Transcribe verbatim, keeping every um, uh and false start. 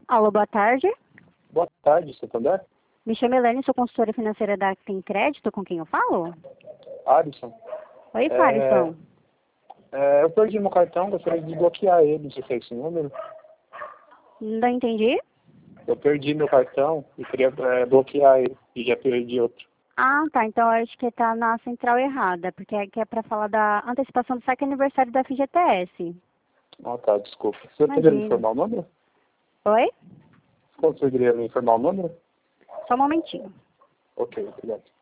Alô, boa tarde. Boa tarde, Santander. Me chamo Helene, sou consultora financeira da Tem Crédito. Com quem eu falo? Alisson. Oi, É, Farisson. É, eu perdi meu cartão, gostaria de bloquear ele. Você tem esse número? Não entendi. Eu perdi meu cartão e queria é, bloquear ele. E já perdi outro. Ah, tá. Então eu acho que tá na central errada, porque aqui é pra falar da antecipação do saque aniversário da F G T S. Ah, tá, desculpa. Você poderia me Imagina. informar o número? Oi? Você poderia me informar o número? Só um momentinho. Ok, obrigado.